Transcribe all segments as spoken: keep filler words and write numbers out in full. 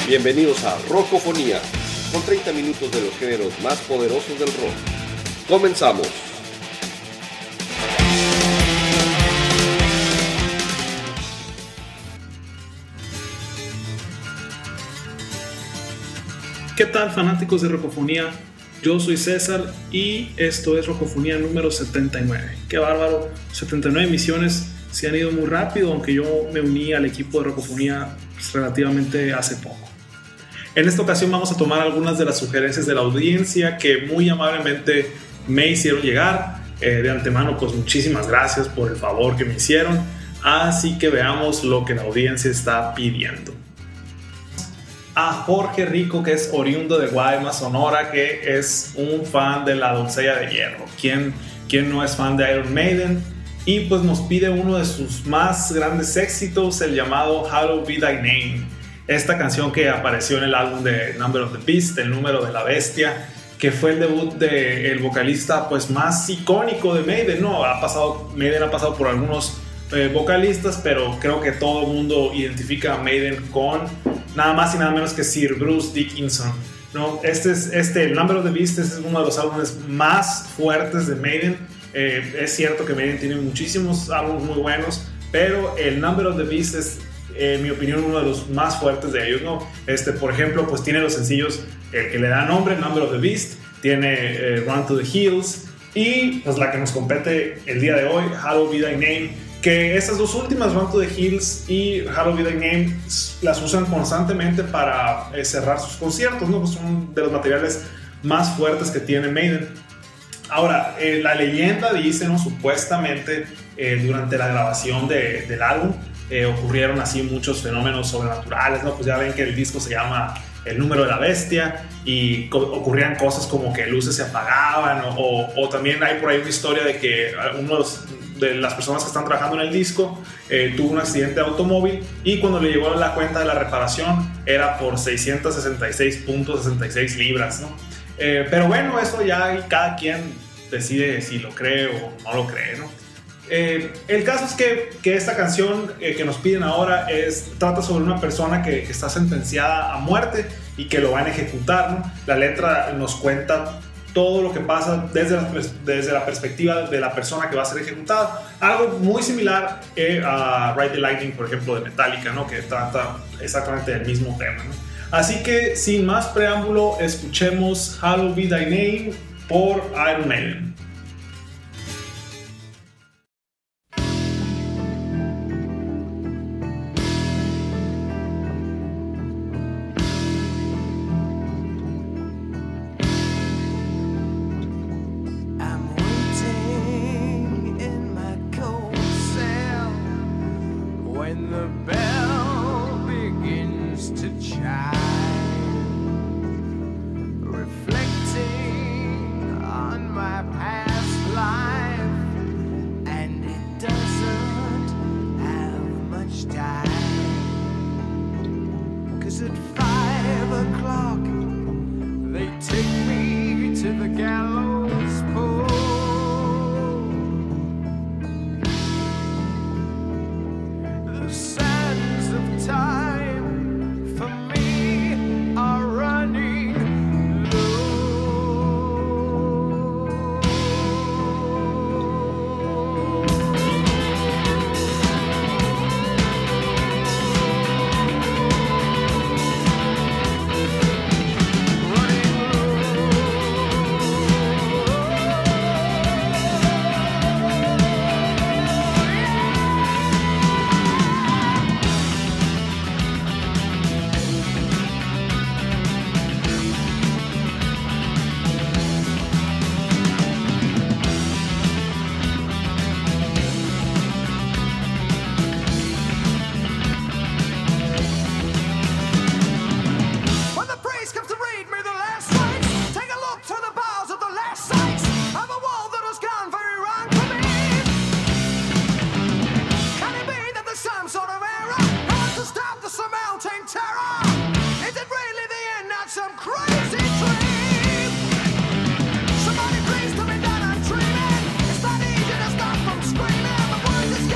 Bienvenidos a Rockofonía, con treinta minutos de los géneros más poderosos del rock. ¡Comenzamos! ¿Qué tal, fanáticos de Rockofonía? Yo soy César y esto es Rockofonía número setenta y nueve. ¡Qué bárbaro! setenta y nueve emisiones se han ido muy rápido, aunque yo me uní al equipo de Rockofonía pues, relativamente hace poco. En esta ocasión vamos a tomar algunas de las sugerencias de la audiencia que muy amablemente me hicieron llegar. Eh, de antemano, pues muchísimas gracias por el favor que me hicieron. Así que veamos lo que la audiencia está pidiendo. A Jorge Rico, que es oriundo de Guaymas, Sonora, que es un fan de La Doncella de Hierro. ¿Quién, quién no es fan de Iron Maiden? Y pues nos pide uno de sus más grandes éxitos, el llamado Hallowed Be Thy Name. Esta canción que apareció en el álbum de Number of the Beast, el número de la bestia, que fue el debut del vocalista pues, más icónico de Maiden, ¿no? Ha pasado, Maiden ha pasado por algunos eh, vocalistas, pero creo que todo el mundo identifica a Maiden con nada más y nada menos que Sir Bruce Dickinson, ¿no? Este es este, el Number of the Beast es uno de los álbumes más fuertes de Maiden. Eh, es cierto que Maiden tiene muchísimos álbumes muy buenos, pero el Number of the Beast es, en mi opinión, uno de los más fuertes de ellos, ¿no? Este, por ejemplo, pues tiene los sencillos eh, que le da nombre, Number of the Beast, tiene eh, Run to the Hills y pues la que nos compete el día de hoy, Hallowed Be Thy Name, que estas dos últimas, Run to the Hills y Hallowed Be Thy Name, las usan constantemente para eh, cerrar sus conciertos, ¿no? Pues son de los materiales más fuertes que tiene Maiden. Ahora, eh, la leyenda dice, ¿no? Supuestamente eh, durante la grabación de, del álbum eh, ocurrieron así muchos fenómenos sobrenaturales, ¿no? Pues ya ven que el disco se llama El número de la bestia y co- ocurrían cosas como que luces se apagaban o, o, o también hay por ahí una historia de que uno de las personas que están trabajando en el disco eh, tuvo un accidente de automóvil y cuando le llegó la cuenta de la reparación era por seiscientos sesenta y seis punto sesenta y seis libras, ¿no? Eh, pero bueno, eso ya cada quien decide si lo cree o no lo cree, ¿no? Eh, el caso es que, que esta canción eh, que nos piden ahora es, trata sobre una persona que, que está sentenciada a muerte y que lo van a ejecutar, ¿no? La letra nos cuenta todo lo que pasa desde la, desde la perspectiva de la persona que va a ser ejecutada. Algo muy similar eh, a Ride the Lightning, por ejemplo, de Metallica, ¿no? Que trata exactamente del mismo tema, ¿no? Así que, sin más preámbulo, escuchemos Hallowed Be Thy Name por Iron Maiden.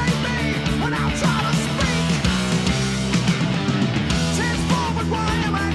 Why am I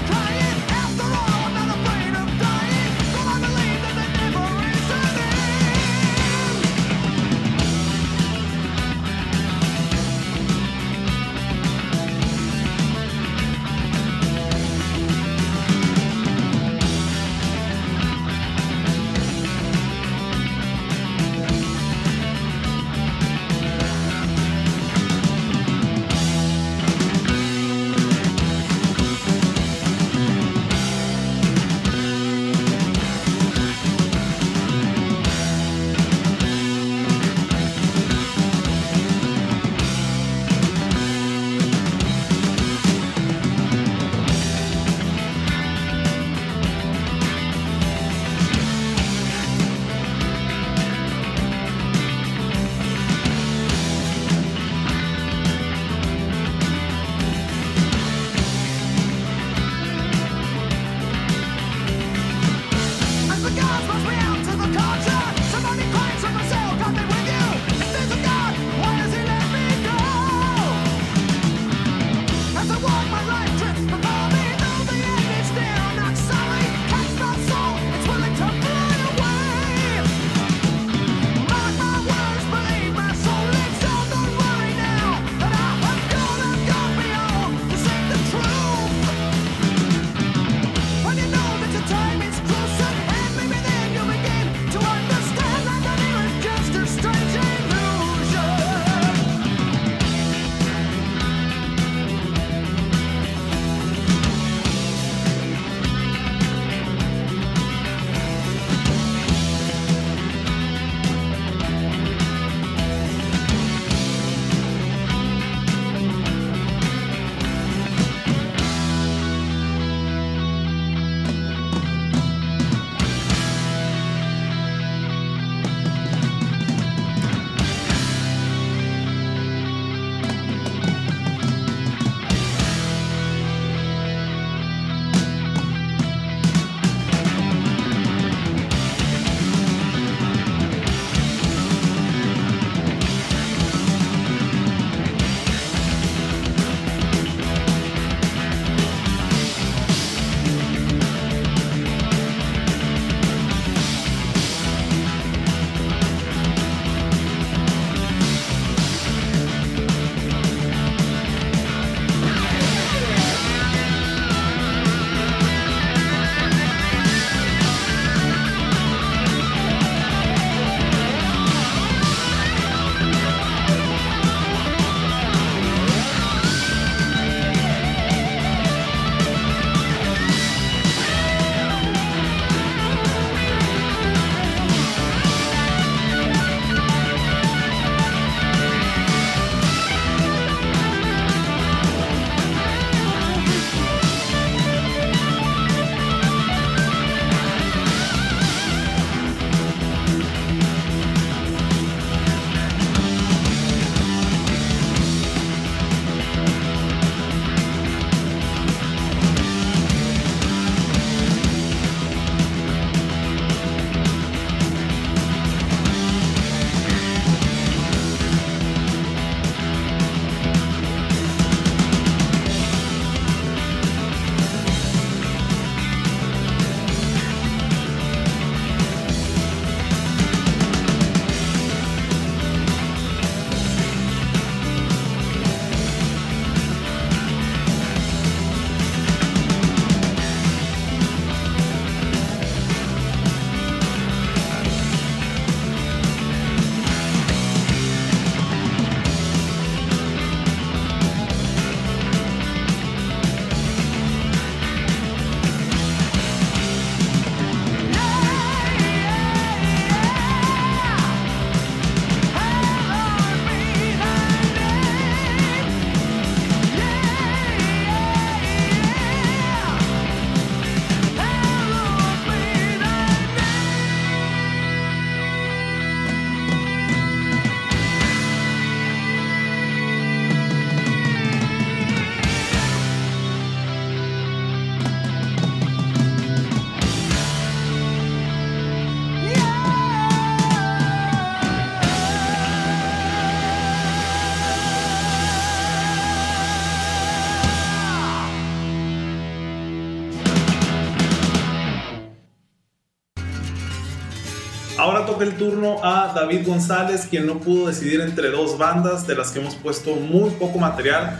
Ahora toca el turno a David González, quien no pudo decidir entre dos bandas de las que hemos puesto muy poco material,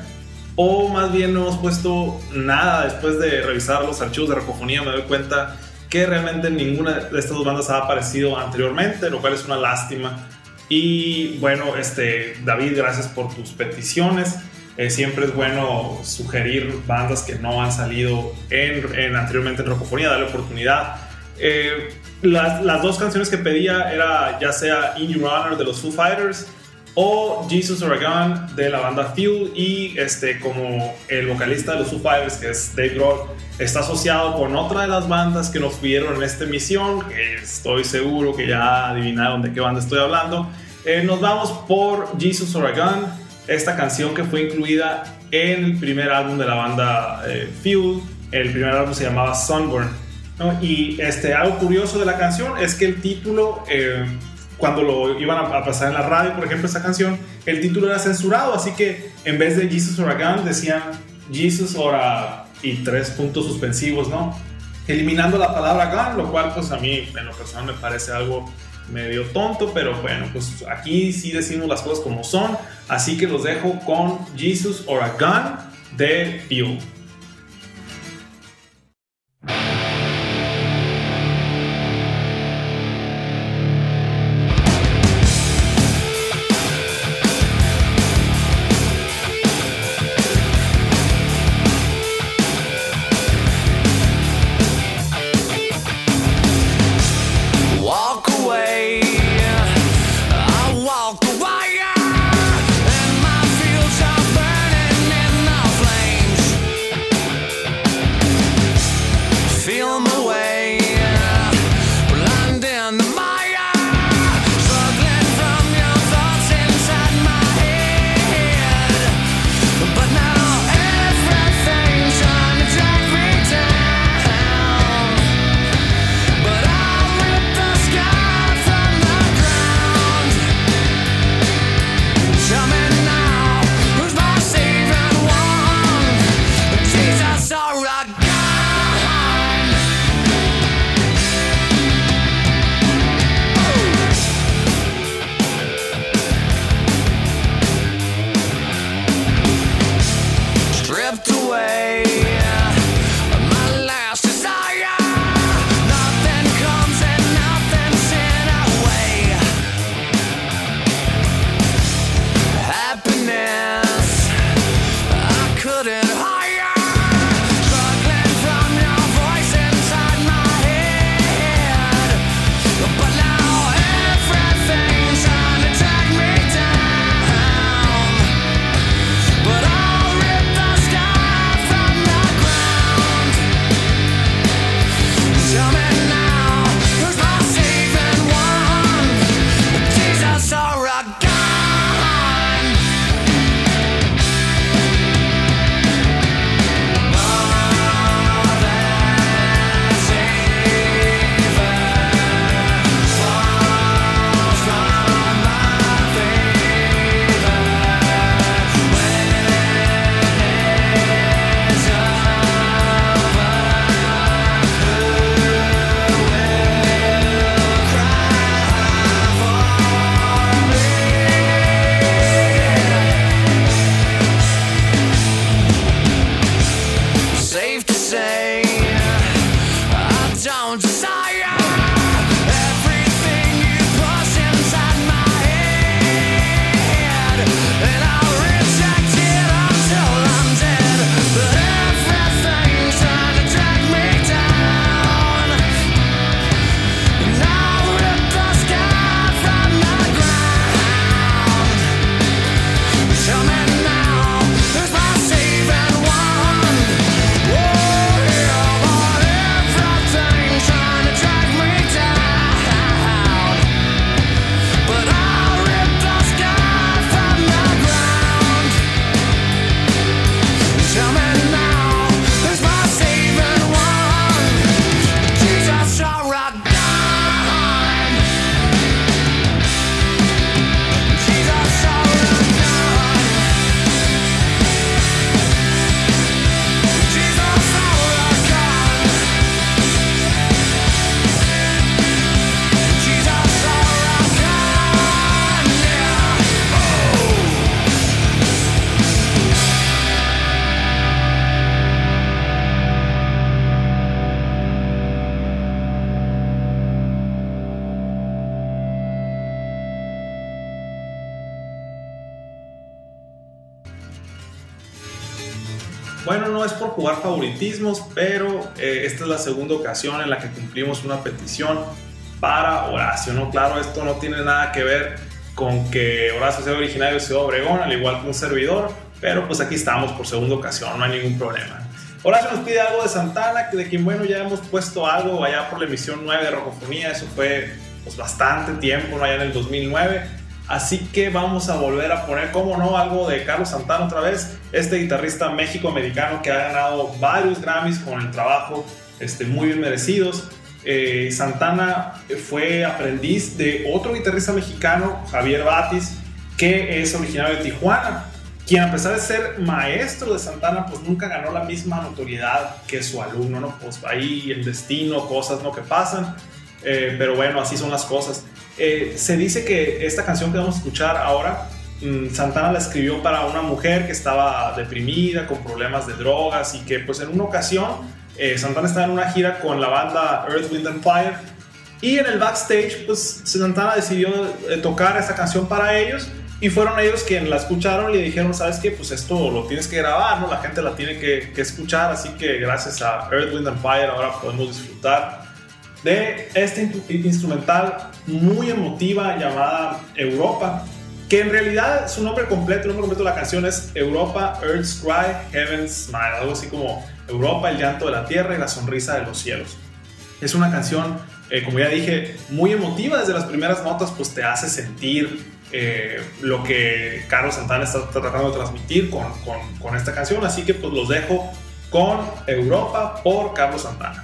o más bien no hemos puesto nada. Después de revisar los archivos de Rocofonía me doy cuenta que realmente ninguna de estas dos bandas ha aparecido anteriormente, lo cual es una lástima. Y bueno, este, David, gracias por tus peticiones. Eh, siempre es bueno sugerir bandas que no han salido en, en, anteriormente en Rocofonía, darle oportunidad. Eh, las, las dos canciones que pedía era ya sea In Your Honor de los Foo Fighters o Jesus Oregon de la banda Fuel. Y este, como el vocalista de los Foo Fighters, que es Dave Grohl, está asociado con otra de las bandas que nos pidieron en esta emisión, que estoy seguro que ya adivinaron de qué banda estoy hablando, eh, nos vamos por Jesus Oregon, esta canción que fue incluida en el primer álbum de la banda eh, Fuel. El primer álbum se llamaba Sunburn, ¿no? Y este, algo curioso de la canción es que el título, eh, cuando lo iban a, a pasar en la radio, por ejemplo, esa canción, el título era censurado, así que en vez de Jesus Oregon decían Jesus Ora y tres puntos suspensivos, ¿no? Eliminando la palabra gun, lo cual pues a mí en lo personal me parece algo medio tonto, pero bueno, pues aquí sí decimos las cosas como son, así que los dejo con Jesus Ora Gun de Fuel. Bueno, no es por jugar favoritismos, pero eh, esta es la segunda ocasión en la que cumplimos una petición para Horacio, ¿no? Claro, esto no tiene nada que ver con que Horacio sea originario de Ciudad Obregón, al igual que un servidor, pero pues aquí estamos por segunda ocasión, no hay ningún problema. Horacio nos pide algo de Santana, de quien, bueno, ya hemos puesto algo allá por la emisión nueve de Rocofonía, eso fue pues bastante tiempo, ¿no? Allá en el dos mil nueve. Así que vamos a volver a poner, como no, algo de Carlos Santana otra vez, este guitarrista méxico-americano que ha ganado varios Grammys con el trabajo este, muy bien merecidos. Eh, Santana fue aprendiz de otro guitarrista mexicano, Javier Batis, que es originario de Tijuana. quien a pesar de ser maestro de Santana, pues nunca ganó la misma notoriedad que su alumno, ¿no? Pues ahí el destino, cosas, ¿no? que pasan, eh, pero bueno, así son las cosas. Eh, se dice que esta canción que vamos a escuchar ahora, mmm, Santana la escribió para una mujer que estaba deprimida, con problemas de drogas, y que pues en una ocasión eh, Santana estaba en una gira con la banda Earth, Wind and Fire, y en el backstage pues Santana decidió eh, tocar esta canción para ellos. Y fueron ellos quienes la escucharon y le dijeron, ¿sabes qué? Pues esto lo tienes que grabar, ¿no? La gente la tiene que, que escuchar, así que gracias a Earth, Wind and Fire ahora podemos disfrutar de este instrumental muy emotiva llamada Europa, que en realidad su nombre completo, el nombre completo de la canción es Europa, Earth's Cry, Heaven's Smile, algo así como Europa, el llanto de la tierra y la sonrisa de los cielos. Es una canción, eh, como ya dije, muy emotiva. Desde las primeras notas pues te hace sentir Eh, lo que Carlos Santana está tratando de transmitir con, con, con esta canción, así que pues los dejo con Europa por Carlos Santana.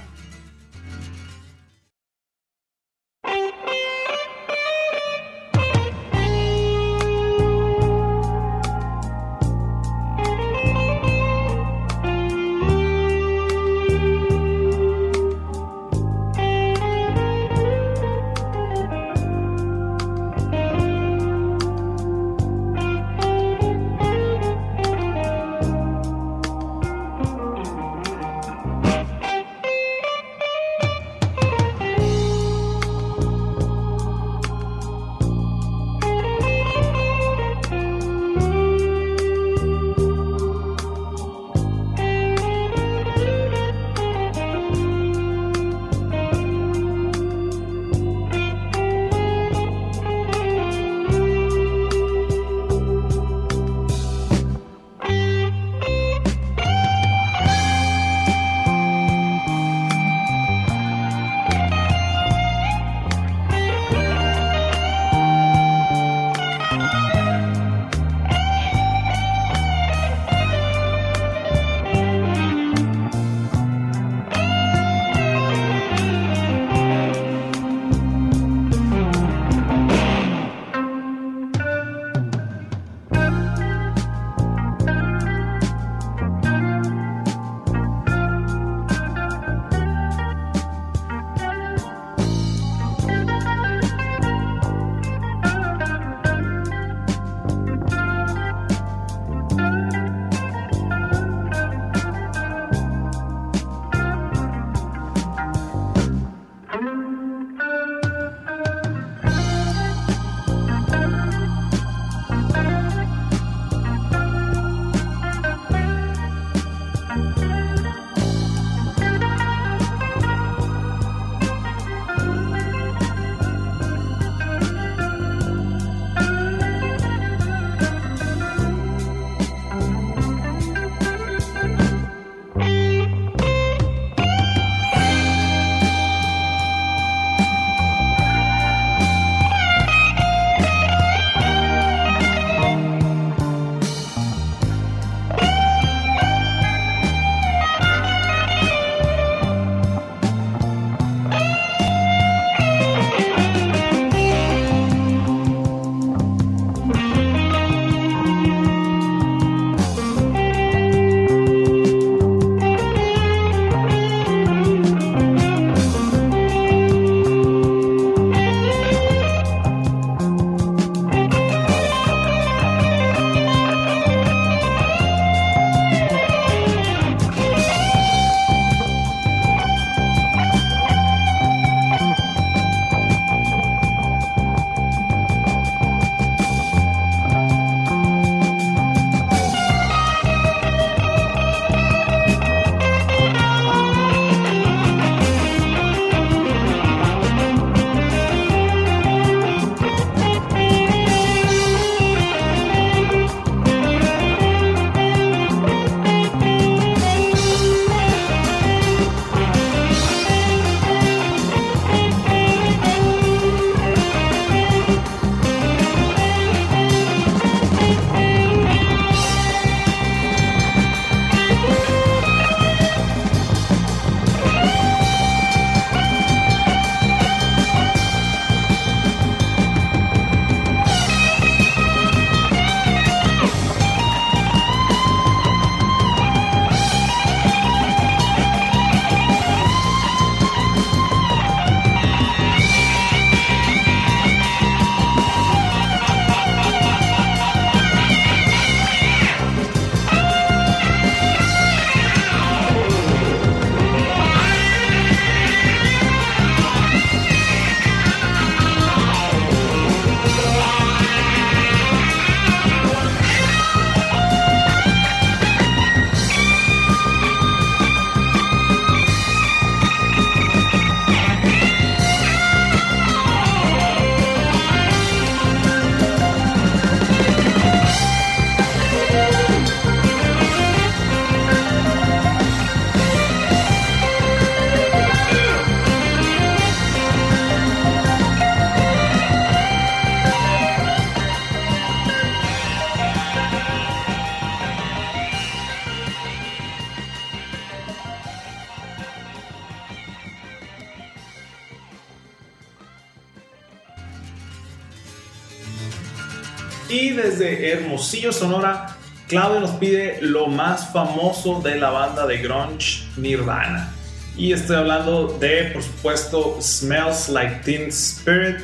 Y desde Hermosillo, Sonora, Claudio nos pide lo más famoso de la banda de grunge Nirvana. Y estoy hablando de, por supuesto, Smells Like Teen Spirit.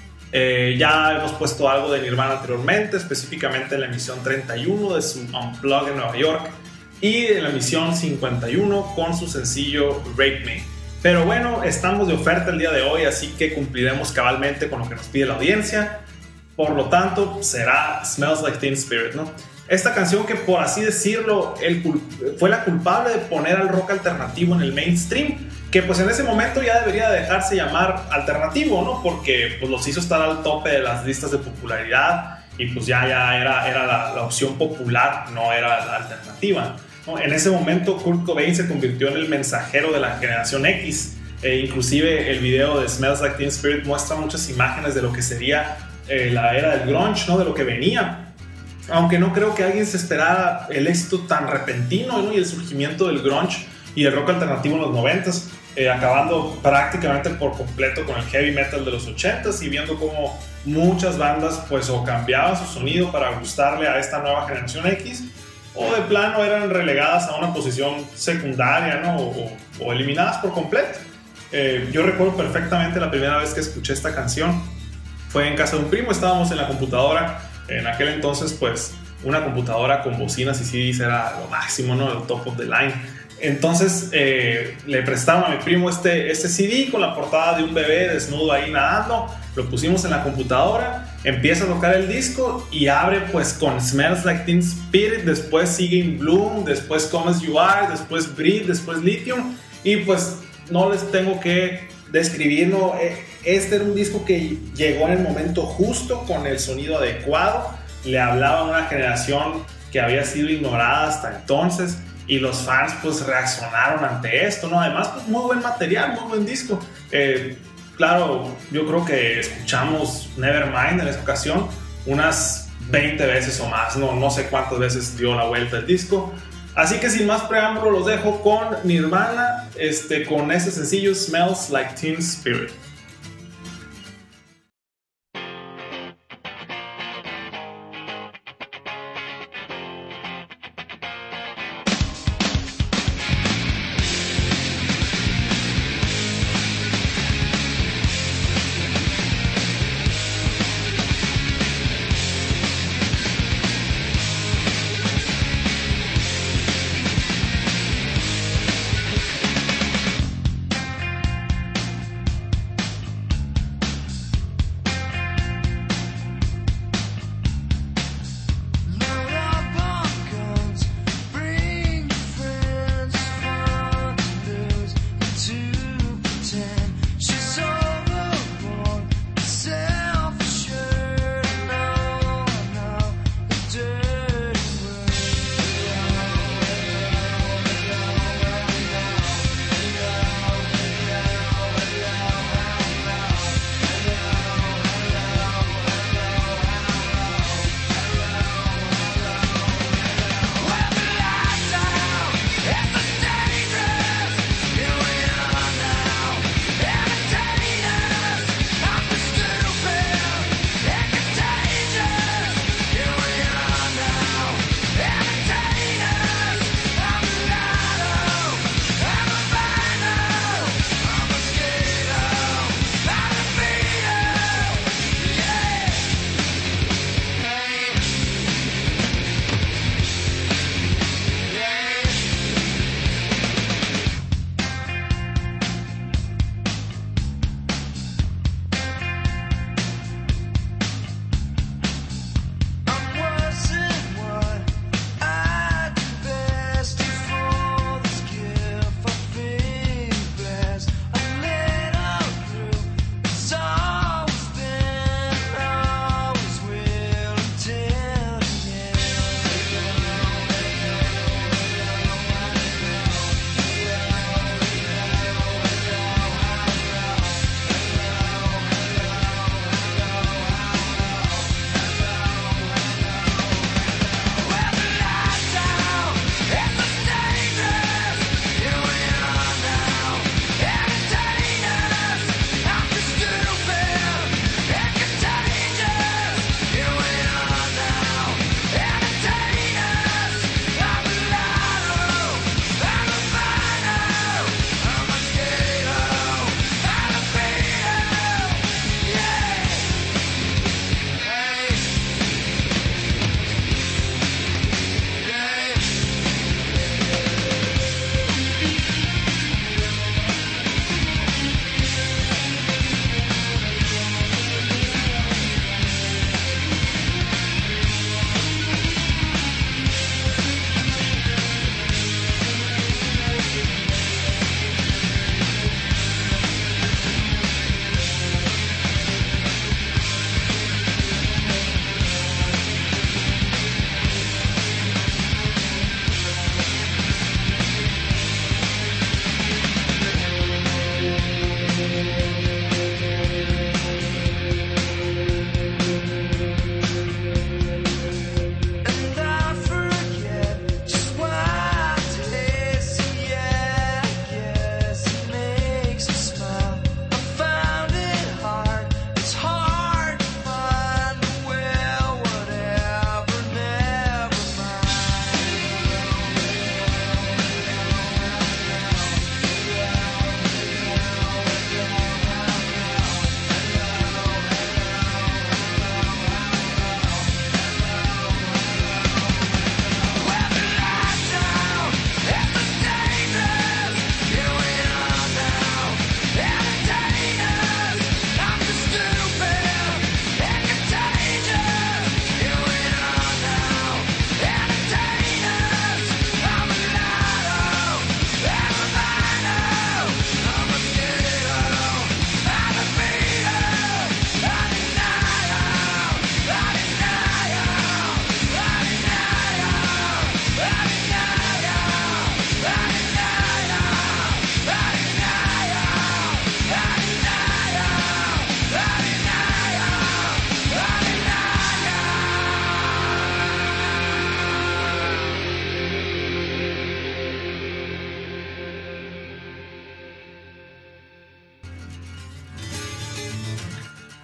Eh, ya hemos puesto algo de Nirvana anteriormente, específicamente en la emisión treinta y uno de su Unplugged en Nueva York y en la emisión cincuenta y uno con su sencillo Rape Me. Pero bueno, estamos de oferta el día de hoy, así que cumpliremos cabalmente con lo que nos pide la audiencia. Por lo tanto, será Smells Like Teen Spirit, ¿no? Esta canción que, por así decirlo, el fue la culpable de poner al rock alternativo en el mainstream, que pues en ese momento ya debería dejarse llamar alternativo, ¿no? Porque pues los hizo estar al tope de las listas de popularidad y pues ya, ya era, era la, la opción popular, no era la alternativa, ¿no? En ese momento Kurt Cobain se convirtió en el mensajero de la generación X, e inclusive el video de Smells Like Teen Spirit muestra muchas imágenes de lo que sería eh, la era del grunge, ¿no? De lo que venía. Aunque no creo que alguien se esperara el éxito tan repentino, ¿no? Y el surgimiento del grunge y el rock alternativo en los noventas, eh, acabando prácticamente por completo con el heavy metal de los ochentas y viendo cómo muchas bandas pues o cambiaban su sonido para gustarle a esta nueva generación X, o de plano eran relegadas a una posición secundaria, ¿no? o, o eliminadas por completo. Eh, yo recuerdo perfectamente la primera vez que escuché esta canción fue en casa de un primo. Estábamos en la computadora. En aquel entonces, pues, una computadora con bocinas y C Ds era lo máximo, ¿no? El top of the line. Entonces, eh, le prestaron a mi primo este, este C D con la portada de un bebé desnudo ahí nadando. Lo pusimos en la computadora, empieza a tocar el disco y abre, pues, con Smells Like Teen Spirit. Después sigue In Bloom, después Come As You Are, después Breathe, después Lithium. Y, pues, no les tengo que describir, ¿no? Este era un disco que llegó en el momento justo, con el sonido adecuado. Le hablaba a una generación que había sido ignorada hasta entonces y los fans pues reaccionaron ante esto, ¿no? Además, pues muy buen material, muy buen disco. Eh, claro, yo creo que escuchamos Nevermind en esa ocasión unas veinte veces o más, no, no sé cuántas veces dio la vuelta el disco. Así que sin más preámbulo los dejo con Nirvana, este, con ese sencillo Smells Like Teen Spirit.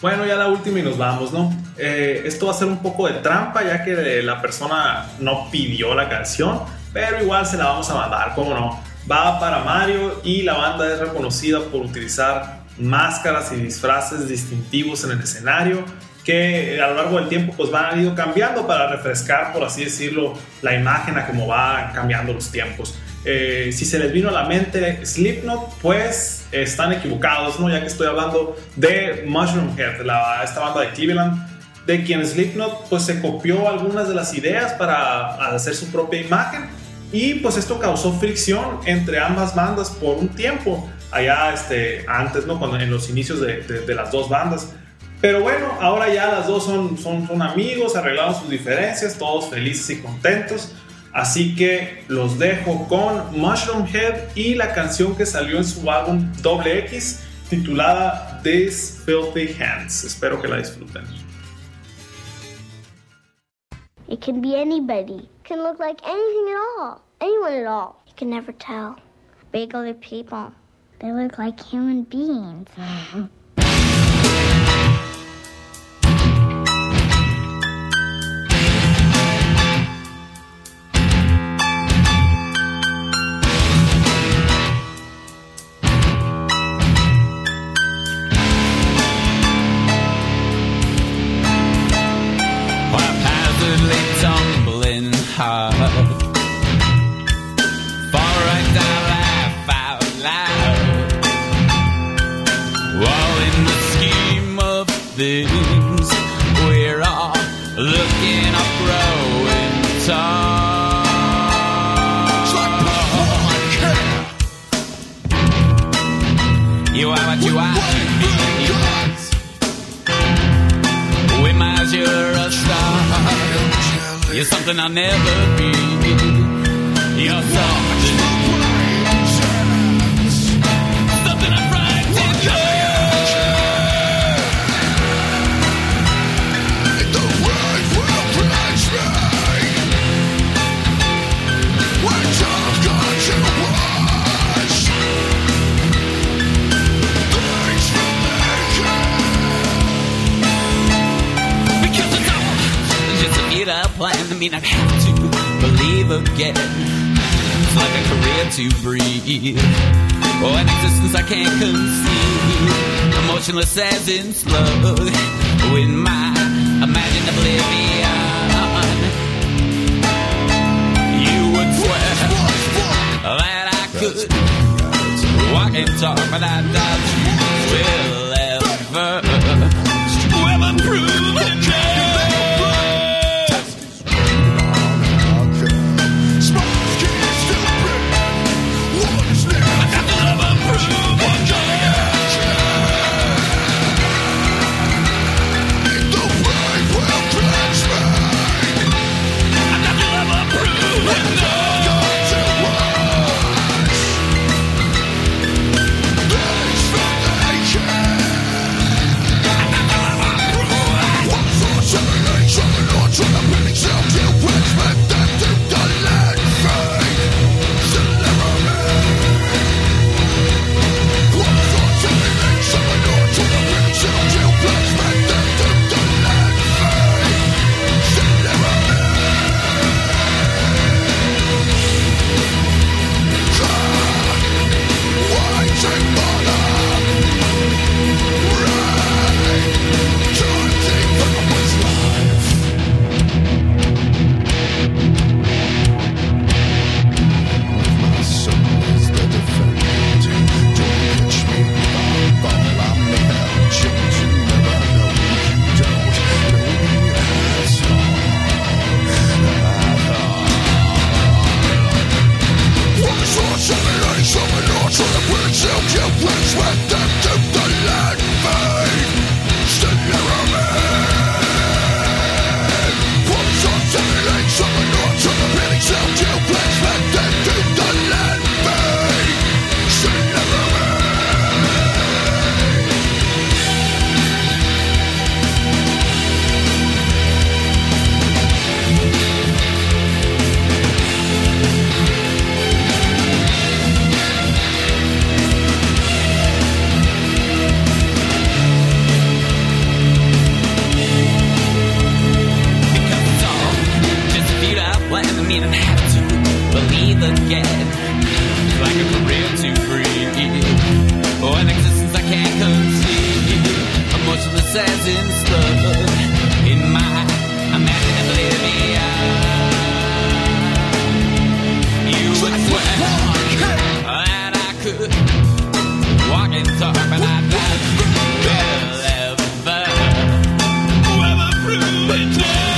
Bueno, ya la última y nos vamos, ¿no? Eh, esto va a ser un poco de trampa, ya que la persona no pidió la canción, pero igual se la vamos a mandar, ¿cómo no? Va para Mario y la banda es reconocida por utilizar máscaras y disfraces distintivos en el escenario que a lo largo del tiempo pues van ido cambiando para refrescar, por así decirlo, la imagen a cómo van cambiando los tiempos. Eh, si se les vino a la mente Slipknot, pues están equivocados, ¿no? Ya que estoy hablando de Mushroomhead, la, esta banda de Cleveland, de quien Slipknot pues se copió algunas de las ideas para hacer su propia imagen, y pues esto causó fricción entre ambas bandas por un tiempo, allá este, antes, ¿no? Cuando, en los inicios de, de, de las dos bandas. Pero bueno, ahora ya las dos son, son, son amigos, arreglaron sus diferencias, todos felices y contentos. Así que los dejo con Mushroomhead y la canción que salió en su álbum Double X, titulada These Filthy Hands. Espero que la disfruten. It can be anybody. It can look like anything at all. Anyone at all. You can never tell. Big other people. They look like human beings. Hard. Far right down, laugh out loud. While in the scheme of things, we're all looking up, growing tall. You are what you are to me. We might you're a star. You're something I'll never be. You're something, something I'm frightened to. The world will praise me when I've got to watch. Thanks for making. Because it's all just a beat up plan. I mean, I'd have to believe again. It's like a career to breathe. Oh, an existence I can't conceive. Emotionless as in slug. In my imagined oblivion. You would swear that I could walk and talk, but I doubt you will ever, ever prove it. Walking dark, but I died. Ever, weatherproof and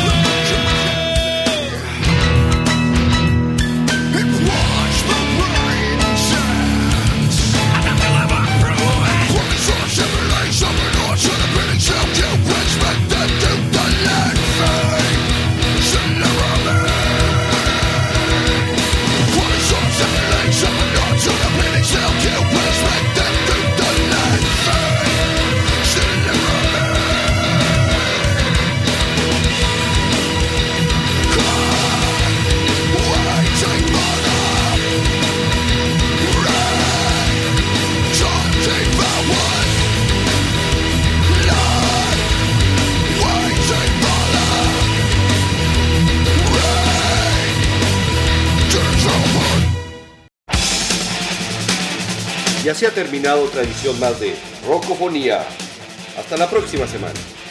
watch the rain sands. I got the weatherproof. Working on simulation, we're not to the building self. You expect that to the land fade. Y así ha terminado otra edición más de Rocofonía. Hasta la próxima semana.